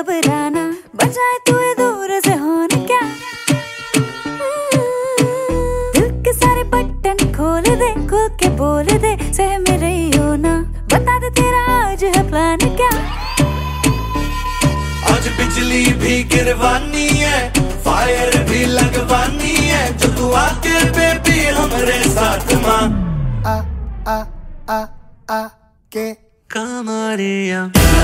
घबराना, बजाए तू दूर से होने क्या। दिल के सारे बटन खोल दे, खुल के बोल दे, सह मेरे हो ना, बता दे तेरा आज है प्लान क्या। आज बिजली भी गिरवानी है, फायर भी लगवानी है, जो तू आके बेबी हमरे साथ मां आ के कमरिया।